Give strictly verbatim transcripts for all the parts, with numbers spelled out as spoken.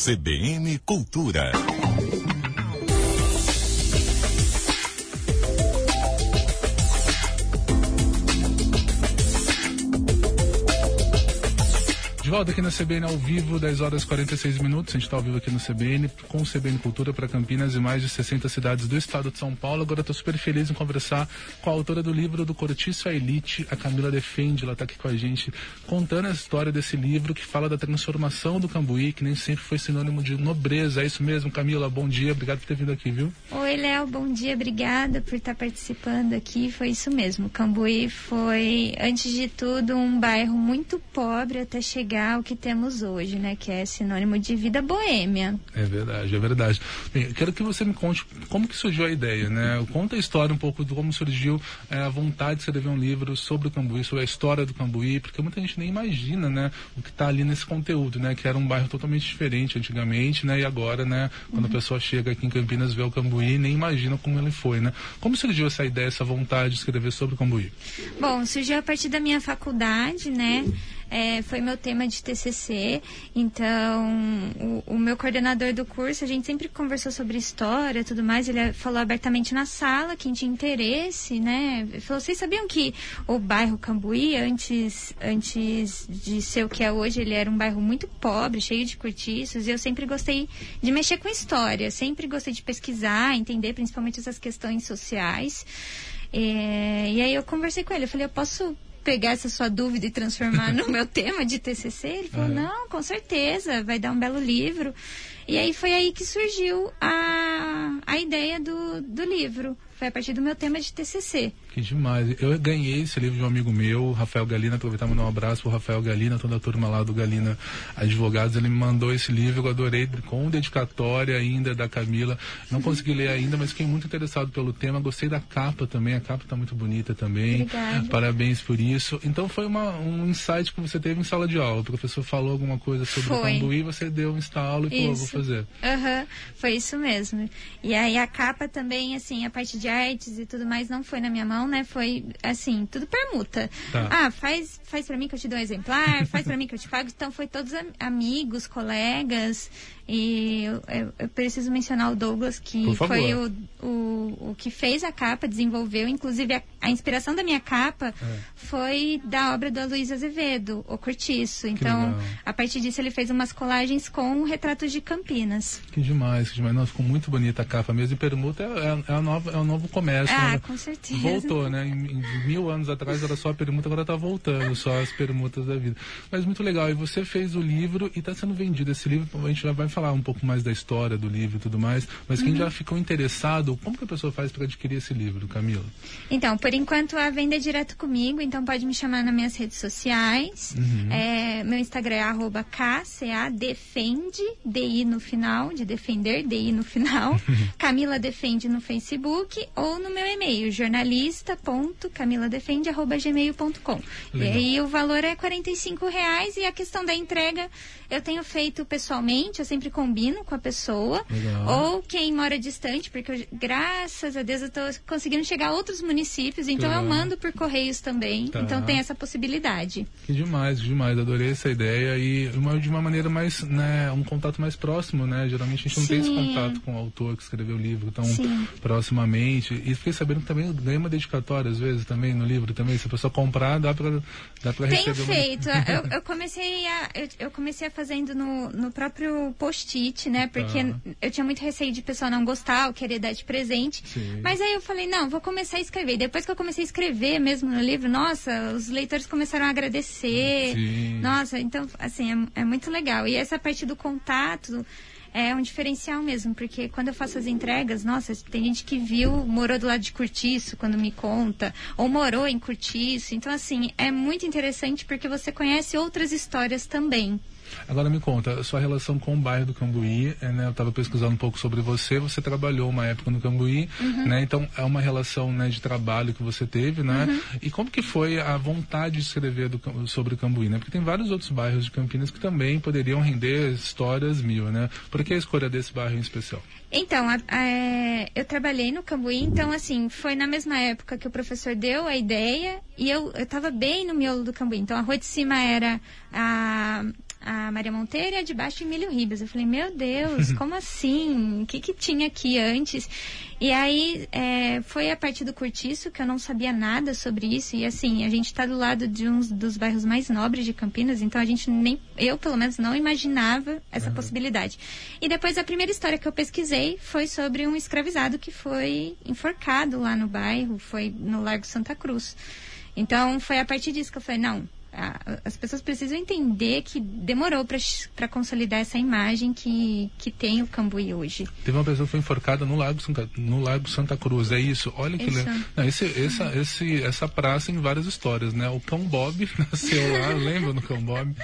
C B N Cultura. De volta aqui na C B N ao vivo, dez horas e quarenta e seis minutos. A gente está ao vivo aqui no C B N, com o C B N Cultura para Campinas e mais de sessenta cidades do estado de São Paulo. Agora estou super feliz em conversar com a autora do livro Do Cortiço à Elite, a Camila Defendi. Ela está aqui com a gente, contando a história desse livro que fala da transformação do Cambuí, que nem sempre foi sinônimo de nobreza. É isso mesmo, Camila? Bom dia, obrigado por ter vindo aqui, viu? Oi, Léo, bom dia, obrigada por estar participando aqui. Foi isso mesmo, Cambuí foi, antes de tudo, um bairro muito pobre até chegar ao que temos hoje, né? Que é sinônimo de vida boêmia. É verdade, é verdade. Bem, eu quero que você me conte como que surgiu a ideia, né? Conta a história um pouco de como surgiu é, a vontade de escrever um livro sobre o Cambuí, sobre a história do Cambuí, porque muita gente nem imagina, né? O que está ali nesse conteúdo, né? Que era um bairro totalmente diferente antigamente, né? E agora, né? Quando uhum. a pessoa chega aqui em Campinas, vê o Cambuí, nem imagina como ele foi, né? Como surgiu essa ideia, essa vontade de escrever sobre o Cambuí? Bom, surgiu a partir da minha faculdade, né? É, foi meu tema de T C C, então o, o meu coordenador do curso, a gente sempre conversou sobre história e tudo mais, ele falou abertamente na sala, quem tinha interesse, né, ele falou, vocês sabiam que o bairro Cambuí, antes, antes de ser o que é hoje, ele era um bairro muito pobre, cheio de cortiços, e eu sempre gostei de mexer com história, sempre gostei de pesquisar, entender principalmente essas questões sociais, é, e aí eu conversei com ele, eu falei, eu posso pegar essa sua dúvida e transformar no meu tema de T C C? Ele falou, é. não, com certeza, vai dar um belo livro. E aí foi aí que surgiu a, a ideia do, do livro. Foi a partir do meu tema de T C C. Que demais. Eu ganhei esse livro de um amigo meu, Rafael Galina, aproveitar e mandar um abraço pro Rafael Galina, toda a turma lá do Galina Advogados. Ele me mandou esse livro, eu adorei, com dedicatória ainda da Camila. Não consegui ler ainda, mas fiquei muito interessado pelo tema. Gostei da capa também, a capa tá muito bonita também. Obrigada. Parabéns por isso. Então foi uma, um insight que você teve em sala de aula. O professor falou alguma coisa sobre foi. o Cambuí, você deu um estalo e falou, vou fazer. Aham, uhum, foi isso mesmo. E aí a capa também, assim, a parte de artes e tudo mais não foi na minha mão, né? Foi, assim, tudo permuta. Tá. Ah, faz, faz pra mim que eu te dou um exemplar, faz pra mim que eu te pago. Então foi todos am- amigos, colegas. E eu, eu, eu preciso mencionar o Douglas, que foi o, o, o que fez a capa, desenvolveu. Inclusive, a, a inspiração da minha capa é. foi da obra do Aloysio Azevedo, O Cortiço. Então, a partir disso, ele fez umas colagens com retratos de Campinas. Que demais, que demais. Nossa, ficou muito bonita a capa mesmo. E permuta é, é, é, a nova, é o novo comércio. Ah, né? com certeza. Voltou, né? Em, em mil anos atrás era só a permuta, agora tá voltando só as permutas da vida. Mas muito legal. E você fez o livro e está sendo vendido esse livro. A gente já vai falar um pouco mais da história do livro e tudo mais, mas quem uhum. já ficou interessado, como que a pessoa faz para adquirir esse livro, Camila? Então, por enquanto a venda é direto comigo, então pode me chamar nas minhas redes sociais. Uhum. É, meu Instagram é arroba kcadefende, D I no final, de defender, D I no final, Camila Defende no Facebook, ou no meu e-mail, jornalista ponto camiladefende arroba gmail ponto com. E aí o valor é quarenta e cinco reais, e a questão da entrega eu tenho feito pessoalmente, eu sempre combino com a pessoa. Legal. Ou quem mora distante, porque eu, graças a Deus eu estou conseguindo chegar a outros municípios, então Legal. eu mando por correios também, tá. Então tem essa possibilidade. Que demais, demais, adorei essa ideia e uma, de uma maneira mais, né, um contato mais próximo, né, geralmente a gente não Sim. tem esse contato com o autor que escreveu o livro tão Sim. proximamente, e fiquei sabendo que também ganha uma dedicatória às vezes também no livro também, se a pessoa comprar, dá pra, dá pra receber. Tenho feito, uma... eu, eu comecei a eu, eu comecei a fazendo no, no próprio post-it, né? Porque ah. eu tinha muito receio de pessoa não gostar ou querer dar de presente. Sim. Mas aí eu falei, não, vou começar a escrever. Depois que eu comecei a escrever mesmo no livro, nossa, os leitores começaram a agradecer. Sim. Nossa, então, assim, é, é muito legal. E essa parte do contato é um diferencial mesmo, porque quando eu faço as entregas, nossa, tem gente que viu, morou do lado de Cortiço quando me conta, ou morou em Cortiço. Então, assim, é muito interessante porque você conhece outras histórias também. Agora me conta, a sua relação com o bairro do Cambuí, é, né, eu estava pesquisando um pouco sobre você, você trabalhou uma época no Cambuí, uhum. né, então é uma relação, né, de trabalho que você teve, né, uhum. e como que foi a vontade de escrever do, sobre o Cambuí, né, porque tem vários outros bairros de Campinas que também poderiam render histórias mil, né, por que a escolha desse bairro em especial? Então, a, a, eu trabalhei no Cambuí, então assim, foi na mesma época que o professor deu a ideia e eu estava bem no miolo do Cambuí, então a rua de cima era a... a Maria Monteiro e a de baixo Emílio Ribas. Eu falei, meu Deus, como assim? O que que tinha aqui antes? E aí, é, foi a partir do Cortiço que eu não sabia nada sobre isso. E assim, a gente está do lado de um dos bairros mais nobres de Campinas, então a gente nem, eu pelo menos não imaginava essa uhum. possibilidade. E depois a primeira história que eu pesquisei foi sobre um escravizado que foi enforcado lá no bairro, foi no Largo Santa Cruz. Então, foi a partir disso que eu falei, não, a, as pessoas precisam entender que demorou para consolidar essa imagem que, que tem o Cambuí hoje. Teve uma pessoa que foi enforcada no Lago Santa, no Lago Santa Cruz, é isso? Olha que... Le... Não, esse, essa, esse, essa praça tem várias histórias, né? O Cão Bob nasceu lá, lembra do Cão Bob?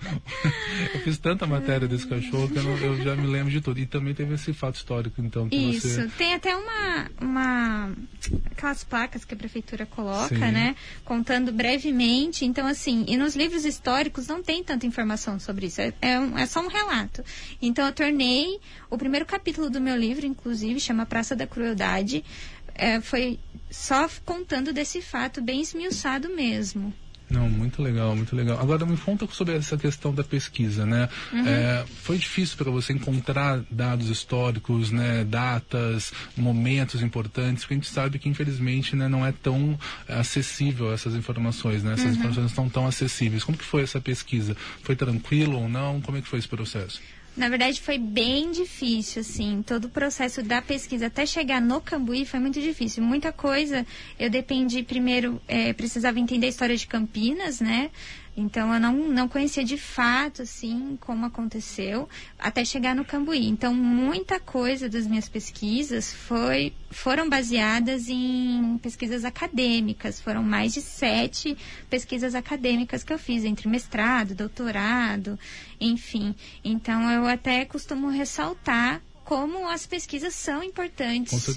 Eu fiz tanta matéria desse cachorro que eu, não, eu já me lembro de tudo. E também teve esse fato histórico, então, que isso, você... tem até uma, uma... aquelas placas que a prefeitura coloca, Sim. né? Contando brevemente. Então, assim, e nos livros históricos não tem tanta informação sobre isso. É, é, um, é só um relato. Então, eu tornei... O primeiro capítulo do meu livro, inclusive, chama Praça da Crueldade. É, foi só contando desse fato bem esmiuçado mesmo. Não, muito legal, muito legal. Agora me conta sobre essa questão da pesquisa, né? Uhum. É, foi difícil para você encontrar dados históricos, né? Datas, momentos importantes, porque a gente sabe que infelizmente, né, não é tão acessível essas informações, né? Essas uhum. informações não estão tão acessíveis. Como que foi essa pesquisa? Foi tranquilo ou não? Como é que foi esse processo? Na verdade, foi bem difícil, assim. Todo o processo da pesquisa até chegar no Cambuí foi muito difícil. Muita coisa eu dependi, primeiro, é, precisava entender a história de Campinas, né? Então, eu não, não conhecia de fato, assim, como aconteceu, até chegar no Cambuí. Então, muita coisa das minhas pesquisas foi, foram baseadas em pesquisas acadêmicas. Foram mais de sete pesquisas acadêmicas que eu fiz, entre mestrado, doutorado, enfim. Então, eu até costumo ressaltar como as pesquisas são importantes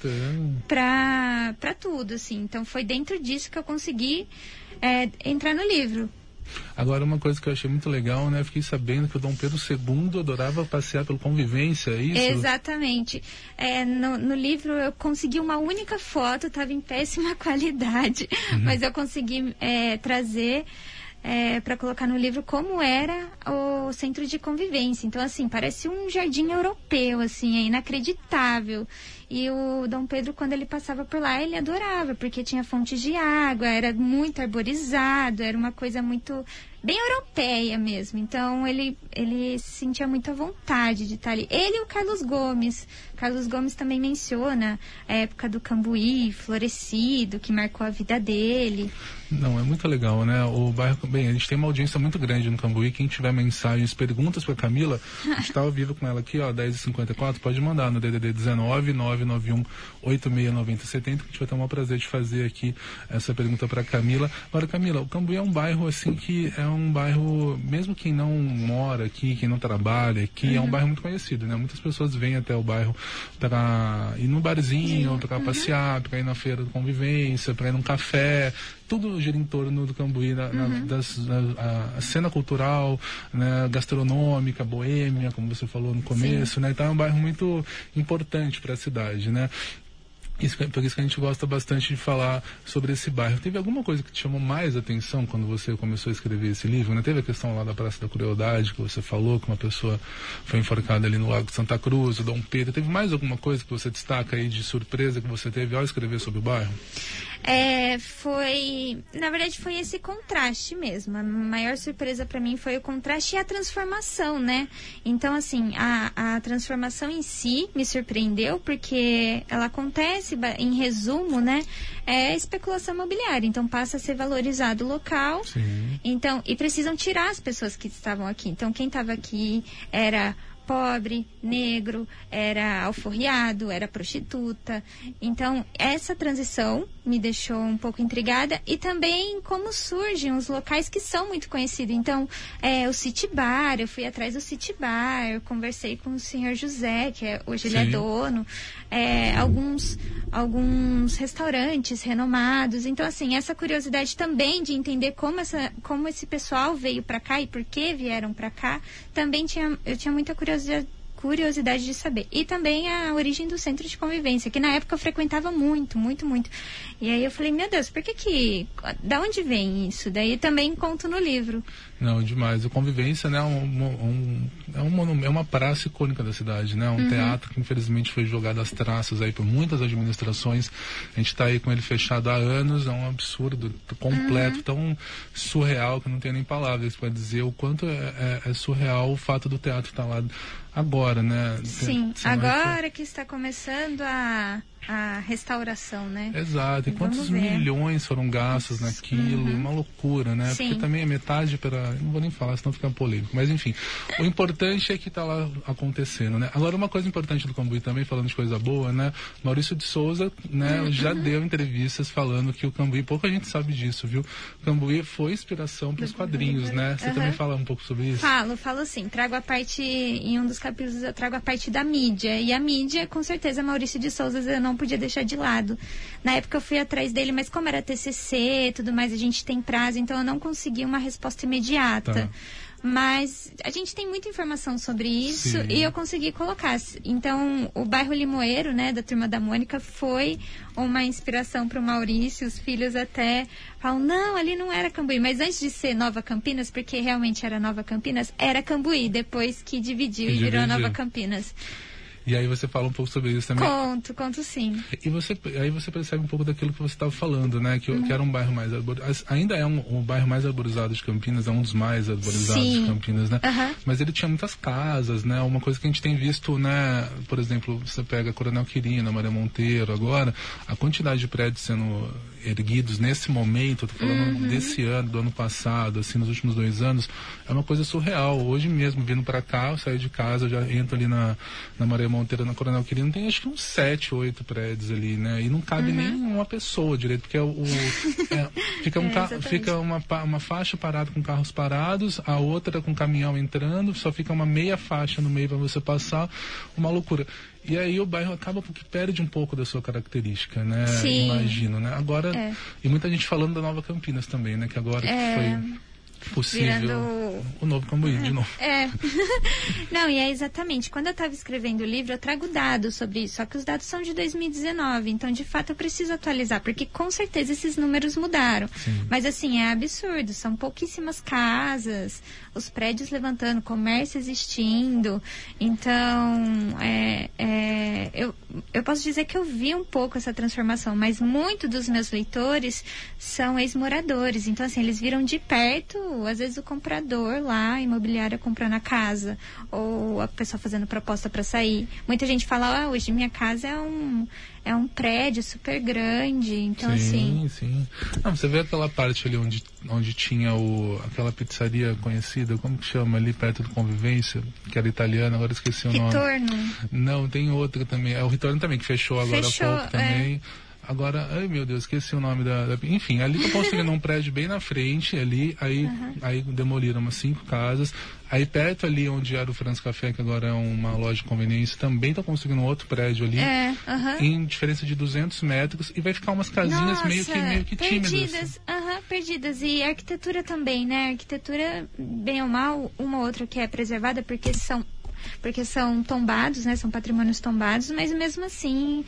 para para tudo, assim. Então, foi dentro disso que eu consegui é, entrar no livro. Agora, uma coisa que eu achei muito legal, né? Fiquei sabendo que o Dom Pedro segundo adorava passear pelo Convivência, é isso? Exatamente. É, no, no livro eu consegui uma única foto, estava em péssima qualidade, uhum. mas eu consegui é, trazer é, para colocar no livro como era o centro de convivência. Então, assim, parece um jardim europeu, assim, é inacreditável. E o Dom Pedro, quando ele passava por lá, ele adorava, porque tinha fontes de água, era muito arborizado, era uma coisa muito bem europeia mesmo. Então, ele, ele se sentia muito à vontade de estar ali. Ele e o Carlos Gomes. Carlos Gomes também menciona a época do Cambuí, florescido, que marcou a vida dele. Não, é muito legal, né? O bairro, bem, a gente tem uma audiência muito grande no Cambuí. Quem tiver mensagens, perguntas para Camila, a gente está ao vivo com ela aqui, ó, dez e cinquenta e quatro, pode mandar no D D D dezenove, nove nove um, oito seis nove zero sete zero, que a gente vai ter o maior prazer de fazer aqui essa pergunta para Camila. Agora, Camila, o Cambuí é um bairro, assim, que é um bairro, mesmo quem não mora aqui, quem não trabalha aqui, uhum. é um bairro muito conhecido, né? Muitas pessoas vêm até o bairro para ir num barzinho, para uhum. passear, para ir na feira de convivência, para ir num café. Tudo gira em torno do Cambuí, na, na, uhum. das, na, a, a cena cultural, né, gastronômica, boêmia, como você falou no começo, né? Então é um bairro muito importante para a cidade, né? Isso, por isso que a gente gosta bastante de falar sobre esse bairro. Teve alguma coisa que te chamou mais atenção quando você começou a escrever esse livro, né? Teve a questão lá da Praça da Crueldade, que você falou que uma pessoa foi enforcada ali no Lago Santa Cruz, o Dom Pedro. Teve mais alguma coisa que você destaca aí de surpresa que você teve ao escrever sobre o bairro? É, foi... Na verdade, foi esse contraste mesmo. A maior surpresa para mim foi o contraste e a transformação, né? Então, assim, a, a transformação em si me surpreendeu, porque ela acontece, em resumo, né? É especulação imobiliária. Então, passa a ser valorizado o local. Sim. Então, e precisam tirar as pessoas que estavam aqui. Então, quem estava aqui era pobre, negro, era alforriado, era prostituta. Então, essa transição me deixou um pouco intrigada, e também como surgem os locais que são muito conhecidos. Então, é, o City Bar, eu fui atrás do City Bar, eu conversei com o senhor José, que é, hoje Sim. ele é dono, é, alguns, alguns restaurantes renomados. Então, assim, essa curiosidade também de entender como, essa, como esse pessoal veio para cá e por que vieram para cá, também tinha, eu tinha muita curiosidade curiosidade de saber. E também a origem do centro de convivência, que na época eu frequentava muito, muito, muito. E aí eu falei, meu Deus, por que que... Da onde vem isso? Daí também conto no livro. Não, demais. A Convivência, né, um, um, é, um, é uma praça icônica da cidade, né? Um uhum. teatro que infelizmente foi jogado às traças aí por muitas administrações. A gente está aí com ele fechado há anos, é um absurdo completo, uhum. tão surreal que não tem nem palavras para dizer o quanto é, é, é surreal o fato do teatro estar lá agora, né? Sim, tem, agora que está começando a... a restauração, né? Exato. E quantos milhões foram gastos naquilo? Uhum. Uma loucura, né? Sim. Porque também é metade para... Não vou nem falar, senão fica polêmico. Mas, enfim, o importante é que está lá acontecendo, né? Agora, uma coisa importante do Cambuí também, falando de coisa boa, né? Maurício de Souza, né? Uhum. já deu entrevistas falando que o Cambuí... Pouca gente sabe disso, viu? O Cambuí foi inspiração para os quadrinhos, né? Você uhum. também fala um pouco sobre isso? Falo, falo sim. Trago a parte... Em um dos capítulos eu trago a parte da mídia. E a mídia, com certeza, Maurício de Souza, eu não podia deixar de lado. Na época eu fui atrás dele, mas como era T C C e tudo mais, a gente tem prazo, então eu não consegui uma resposta imediata. Tá. Mas a gente tem muita informação sobre isso. Sim. E eu consegui colocar. Então, o bairro Limoeiro, né, da Turma da Mônica, foi uma inspiração para o Maurício. Os filhos até falam, não, ali não era Cambuí. Mas antes de ser Nova Campinas, porque realmente era Nova Campinas, era Cambuí, depois que dividiu e, e virou Nova Campinas. E aí você fala um pouco sobre isso também. Conto, conto sim. E você, aí você percebe um pouco daquilo que você estava falando, né? Que, uhum. que era um bairro mais arborizado. Ainda é um, um bairro mais arborizado de Campinas, é um dos mais arborizados sim. de Campinas, né? Uhum. Mas ele tinha muitas casas, né? Uma coisa que a gente tem visto, né? Por exemplo, você pega Coronel Quirino, Maria Monteiro, agora, a quantidade de prédios sendo erguidos nesse momento, eu tô falando uhum. desse ano, do ano passado, assim, nos últimos dois anos, é uma coisa surreal. Hoje mesmo, vindo para cá, eu saio de casa, eu já entro ali na, na Maria Monteiro, na Coronel Quirino, tem acho que uns sete, oito prédios ali, né? E não cabe uhum. nem uma pessoa direito, porque é o, o é, fica, um é, fica uma, uma faixa parada com carros parados, a outra com caminhão entrando, só fica uma meia faixa no meio para você passar, uma loucura. E aí o bairro acaba porque perde um pouco da sua característica, né? Sim. Imagino, né? Agora, é. e muita gente falando da Nova Campinas também, né? Que agora é. foi possível Virando... o novo Cambuí, de novo. É. Não, e é exatamente. Quando eu estava escrevendo o livro, eu trago dados sobre isso. Só que os dados são de dois mil e dezenove. Então, de fato, eu preciso atualizar. Porque, com certeza, esses números mudaram. Sim. Mas, assim, é absurdo. São pouquíssimas casas, os prédios levantando, comércio existindo. Então, é, é, eu, eu posso dizer que eu vi um pouco essa transformação. Mas muito dos meus leitores são ex-moradores. Então, assim, eles viram de perto, às vezes, o comprador lá, a imobiliária comprando a casa, ou a pessoa fazendo proposta para sair. Muita gente fala, ah, hoje minha casa é um, é um prédio super grande, então sim, assim... Sim, Não, você vê aquela parte ali onde, onde tinha o, aquela pizzaria conhecida, como que chama ali, perto do Convivência, que era italiana, agora esqueci o nome. Ritorno. Não, tem outra também, é o Ritorno também, que fechou agora fechou, há pouco também. É. Agora, ai meu Deus, esqueci o nome da... da enfim, ali eu construindo um prédio bem na frente, ali, aí, uhum. aí demoliram umas cinco casas. Aí perto ali onde era o Franz Café, que agora é uma loja de conveniência, também está construindo um outro prédio ali, é, uhum. em diferença de duzentos metros, e vai ficar umas casinhas Nossa, meio que, meio que perdidas, tímidas. Uhum, perdidas. E a arquitetura também, né? A arquitetura, bem ou mal, uma ou outra que é preservada, porque são... porque são tombados, né? São patrimônios tombados, mas mesmo assim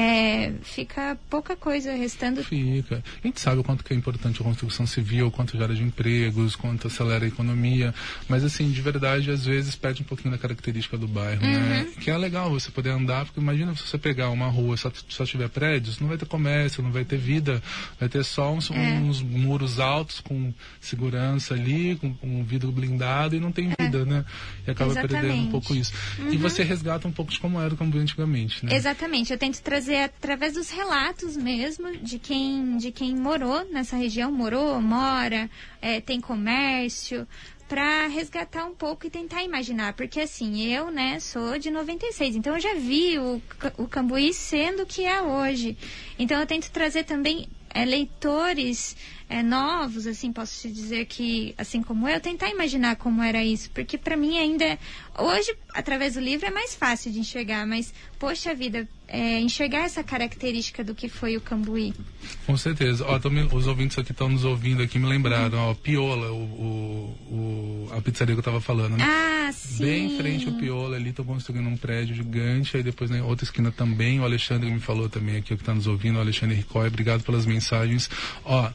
é, fica pouca coisa restando. Fica. A gente sabe o quanto que é importante a construção civil, o quanto gera de empregos, quanto acelera a economia, mas assim, de verdade, às vezes perde um pouquinho da característica do bairro, uhum. né? Que é legal você poder andar, porque imagina se você pegar uma rua só, só tiver prédios, não vai ter comércio, não vai ter vida, vai ter só uns, é. uns muros altos com segurança ali, com, com um vidro blindado e não tem vida, é. né? E acaba Exatamente. perdendo um pouco isso. Uhum. E você resgata um pouco de como era o Cambuí antigamente, né? Exatamente. Eu tento trazer através dos relatos mesmo de quem, de quem morou nessa região, morou, mora, é, tem comércio, para resgatar um pouco e tentar imaginar. Porque assim, eu, né, sou de noventa e seis, então eu já vi o, o Cambuí sendo o que é hoje. Então eu tento trazer também é, leitores é, novos, assim, posso te dizer que, assim como eu, tentar imaginar como era isso, porque para mim ainda, hoje, através do livro é mais fácil de enxergar, mas, poxa vida, é, enxergar essa característica do que foi o Cambuí. Com certeza. Ó, me, os ouvintes aqui estão nos ouvindo aqui, me lembraram, uhum. ó, Piola, o, o, o, a pizzaria que eu tava falando, né? Ah, sim. Bem em frente ao Piola, ali estão construindo um prédio gigante, aí depois na né, outra esquina também, o Alexandre me falou também aqui, que tá nos ouvindo, o Alexandre Ricói, obrigado pelas mensagens. Ó, o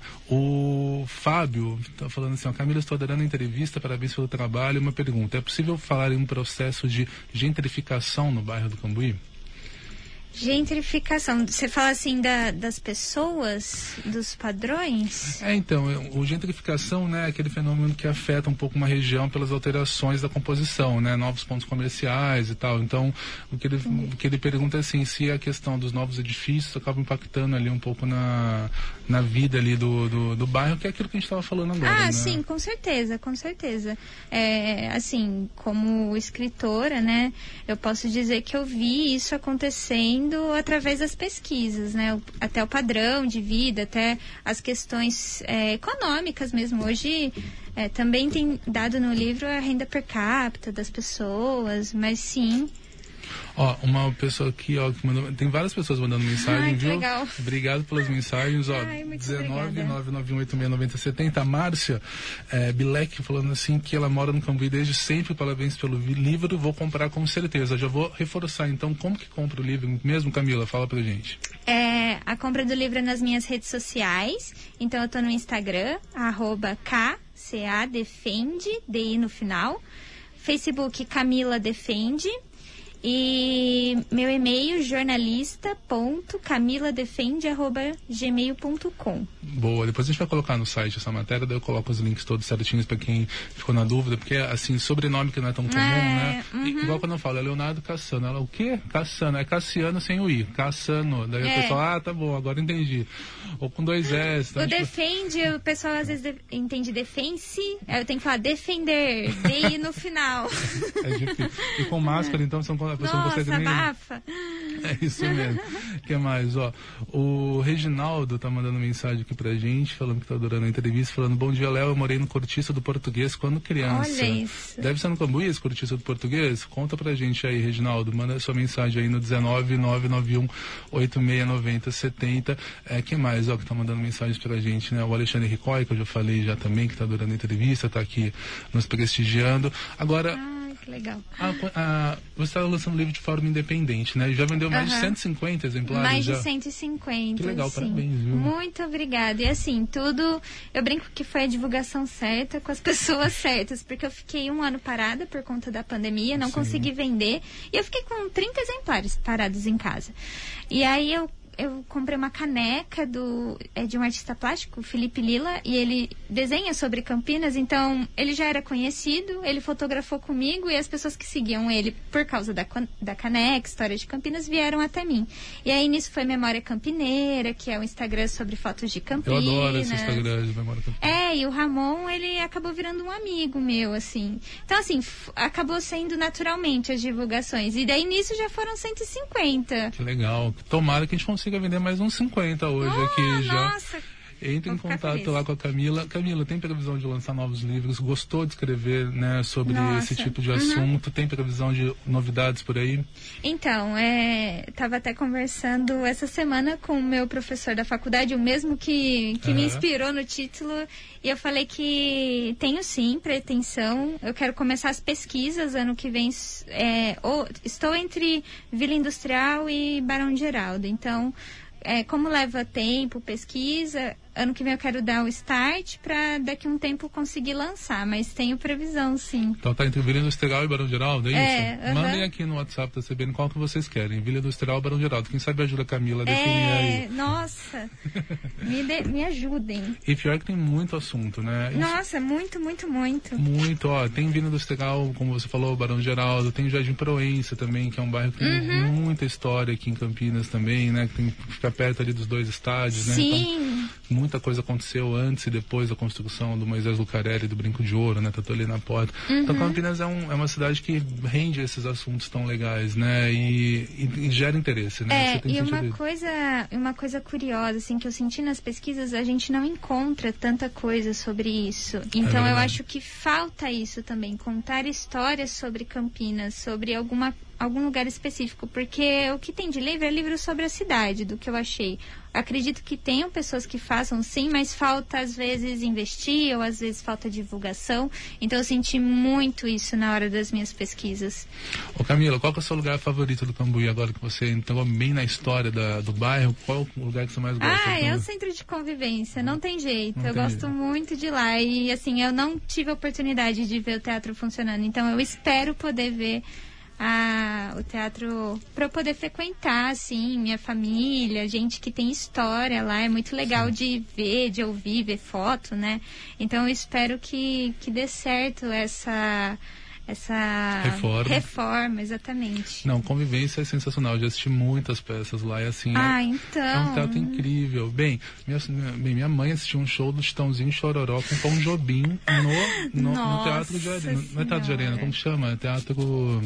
O Fábio está falando assim, ó, Camila, estou adorando a entrevista, parabéns pelo trabalho. Uma pergunta, é possível falar em um processo de gentrificação no bairro do Cambuí? Gentrificação, você fala assim da, das pessoas, dos padrões? É, então, o gentrificação, né, é aquele fenômeno que afeta um pouco uma região pelas alterações da composição, né, novos pontos comerciais e tal. Então, o que ele, o que ele pergunta é assim, se a questão dos novos edifícios acaba impactando ali um pouco na, na vida ali do, do, do bairro, que é aquilo que a gente estava falando agora. Ah, né? sim, com certeza, com certeza. É, assim, como escritora, né, eu posso dizer que eu vi isso acontecendo através das pesquisas, né? Até o padrão de vida, até as questões é, econômicas mesmo. Hoje é, também tem dado no livro a renda per capita das pessoas, mas sim... Ó, uma pessoa aqui, ó, que mandou, tem várias pessoas mandando mensagem, Ai, que viu? legal. Obrigado pelas mensagens, ó. Ai, muito dezenove, nove nove um oito seis, nove zero sete zero. A Márcia é, Bilek falando assim que ela mora no Cambuí desde sempre, parabéns pelo livro, vou comprar com certeza. Já vou reforçar, então, como que compra o livro mesmo, Camila? Fala pra gente. É, a compra do livro é nas minhas redes sociais, então eu tô no Instagram, arroba K C A Defende, D I no final, Facebook Camila Defende, e meu e-mail jornalista ponto camila defende arroba gmail ponto com. Boa, depois a gente vai colocar no site essa matéria, daí eu coloco os links todos certinhos para quem ficou na dúvida, porque assim, sobrenome que não é tão comum, é, né? Uhum. E, igual quando eu falo, é Leonardo Cassano, ela, o quê? Cassano, é Cassiano sem o I, Cassano, daí é. o pessoal, ah, tá bom, agora entendi. Ou com dois S. Então, o tipo... defende, o pessoal às vezes de, entende defense, eu tenho que falar defender, D I no final. É difícil. E com máscara, então, são, a pessoa Nossa, não consegue nem... abafa. É isso mesmo. O que mais? Ó, o Reginaldo tá mandando mensagem aqui pra gente, falando que tá adorando a entrevista, falando, bom dia, Léo, eu morei no Cortiço do Português quando criança. Olha isso. Deve ser no Cambuí esse Cortiço do Português? Conta pra gente aí, Reginaldo, manda sua mensagem aí no dezenove, nove nove um, oito seis nove zero sete zero. É, que mais, ó, que tá mandando mensagens pra gente, né? O Alexandre Ricói, que eu já falei já também, que tá adorando a entrevista, tá aqui nos prestigiando. Agora... Ah. Legal. A, a, você está lançando o livro de forma independente, né? Já vendeu mais uhum. de cento e cinquenta exemplares? Mais já? de cento e cinquenta. Que legal, sim. Parabéns, viu? Muito obrigada. E assim, tudo... Eu brinco que foi a divulgação certa com as pessoas certas, porque eu fiquei um ano parada por conta da pandemia, não sim. consegui vender. E eu fiquei com trinta exemplares parados em casa. E aí eu eu comprei uma caneca do, é, de um artista plástico, Felipe Lila, e ele desenha sobre Campinas, então ele já era conhecido, ele fotografou comigo e as pessoas que seguiam ele por causa da, da caneca, História de Campinas, vieram até mim. E aí nisso foi Memória Campineira, que é o Instagram sobre fotos de Campinas. Eu adoro esse Instagram de Memória Campineira. É, e o Ramon, ele acabou virando um amigo meu, assim. Então, assim, f- acabou sendo naturalmente as divulgações. E daí nisso já foram cento e cinquenta. Que legal. Tomara que a gente consiga vender mais uns cinquenta hoje oh, aqui já. Nossa! Entre em contato lá com a Camila. Camila, tem previsão de lançar novos livros? Gostou de escrever, né, sobre Nossa. esse tipo de Uhum. assunto? Tem previsão de novidades por aí? Então, é, tava até conversando essa semana com o meu professor da faculdade, o mesmo que, que uhum. me inspirou no título, e eu falei que tenho sim pretensão, eu quero começar as pesquisas ano que vem, é, ou, estou entre Vila Industrial e Barão de Geraldo, então... É, como leva tempo, pesquisa, ano que vem eu quero dar o start para daqui a um tempo conseguir lançar, mas tenho previsão, sim. Então tá entre Vila Industrial e Barão Geraldo, é, é isso? Uh-huh. Mandem aqui no WhatsApp da C B N qual que vocês querem, Vila Industrial ou Barão Geraldo. Quem sabe ajuda a Camila a definir é, aí. Nossa, me, de, me ajudem. E pior que tem muito assunto, né? Isso... Nossa, muito, muito, muito. Muito, ó, tem Vila Industrial, como você falou, Barão Geraldo, tem Jardim Proença também, que é um bairro que tem uhum. muita história aqui em Campinas também, né? Que tem que ficar perto ali dos dois estádios, né? Sim. Então, muita coisa aconteceu antes e depois da construção do Moisés Lucarelli, do Brinco de Ouro, né? Tá ali na porta. Uhum. Então, Campinas é, um, é uma cidade que rende esses assuntos tão legais, né? E, e, e gera interesse, né? É, Você tem e uma sentido... coisa, uma coisa curiosa, assim, que eu senti nas pesquisas, a gente não encontra tanta coisa sobre isso. Então, é eu acho que falta isso também, contar histórias sobre Campinas, sobre alguma algum lugar específico, porque o que tem de livro é livro sobre a cidade, do que eu achei. Acredito que tenham pessoas que façam sim, mas falta às vezes investir ou às vezes falta divulgação. Então eu senti muito isso na hora das minhas pesquisas. Ô Camila, qual que é o seu lugar favorito do Cambuí agora que você entrou bem na história da, do bairro? Qual o lugar que você mais gosta? Ah, é o centro de convivência, não tem jeito. Não eu tem gosto jeito. muito de lá e assim, eu não tive a oportunidade de ver o teatro funcionando. Então eu espero poder ver a, o teatro para eu poder frequentar, assim, minha família, gente que tem história lá, é muito legal Sim. de ver, de ouvir, ver foto, né? Então eu espero que, que dê certo essa, essa reforma. reforma, exatamente. Não, Convivência é sensacional, eu já assisti muitas peças lá e assim, ah, é, então. é um teatro incrível. Bem minha, bem, minha mãe assistiu um show do Chitãozinho Chororó com Tom Jobim no, no, no Teatro de Arena. Não é Teatro de Arena, como chama? É Teatro...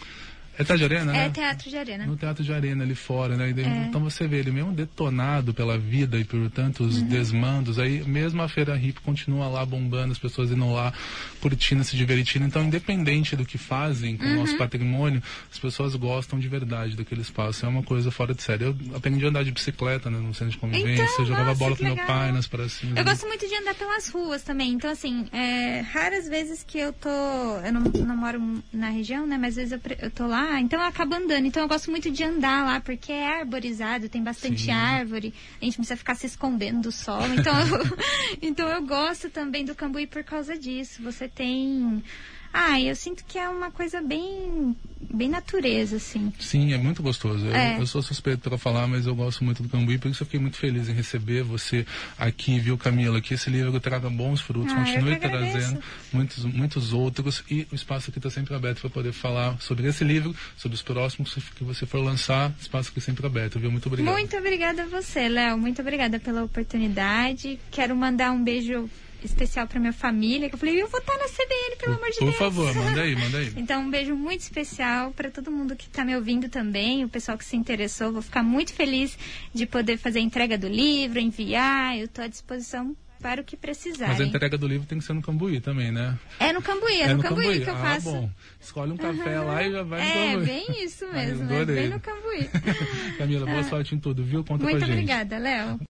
É Teatro de Arena, né? É Teatro de Arena. No Teatro de Arena, ali fora, né? É. Então você vê ele mesmo detonado pela vida e por tantos uhum. desmandos, aí mesmo a Feira Hippie continua lá bombando, as pessoas indo lá curtindo, se divertindo. Então, independente do que fazem com o uhum. nosso patrimônio, as pessoas gostam de verdade daquele espaço. É uma coisa fora de série. Eu aprendi a andar de bicicleta, né, no centro de convivência, então, jogava nossa, bola com legal. meu pai nas pracinhas. Eu gosto muito de andar pelas ruas também. Então, assim, é, raras vezes que eu tô... Eu não, não moro na região, né? Mas às vezes eu, eu tô lá, então eu acabo andando. Então eu gosto muito de andar lá, porque é arborizado, tem bastante Sim. árvore, a gente não precisa ficar se escondendo do sol. Então eu, então eu gosto também do Cambuí por causa disso. Você tem... Ah, eu sinto que é uma coisa bem, bem natureza, assim. Sim, é muito gostoso. Eu, é. eu sou suspeito para falar, mas eu gosto muito do Cambuí, por isso eu fiquei muito feliz em receber você aqui, viu, Camila? Que esse livro traga bons frutos, ah, continue trazendo muitos, muitos outros, e o espaço aqui está sempre aberto para poder falar sobre esse livro, sobre os próximos que você for lançar, o espaço aqui sempre aberto, viu? Muito obrigado. Muito obrigada a você, Léo. Muito obrigada pela oportunidade. Quero mandar um beijo especial para minha família, que eu falei, eu vou estar na C B N, pelo por, amor de por Deus. Por favor, manda aí, manda aí. Então, um beijo muito especial para todo mundo que está me ouvindo também, o pessoal que se interessou. Vou ficar muito feliz de poder fazer a entrega do livro, enviar. Eu estou à disposição para o que precisarem. Mas a entrega do livro tem que ser no Cambuí também, né? É no Cambuí, é, é no, no Cambuí, Cambuí que eu ah, faço. Bom. Escolhe um café uhum. lá e já vai no é, Cambuí. É, bem isso mesmo, Ai, é bem no Cambuí. Camila, boa sorte em tudo, viu? Conta muito com a gente. Muito obrigada, Léo.